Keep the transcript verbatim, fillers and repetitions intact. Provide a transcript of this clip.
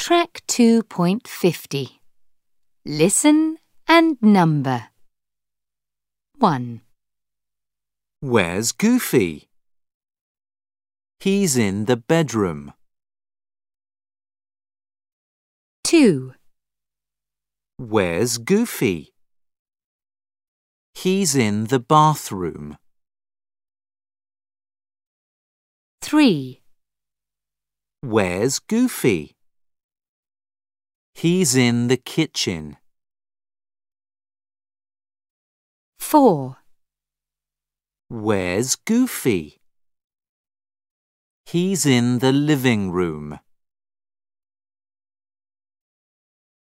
Track two point fifty. Listen and number. one. Where's Goofy? He's in the bedroom. two. Where's Goofy? He's in the bathroom. three. Where's Goofy? He's in the kitchen. four. Where's Goofy? He's in the living room.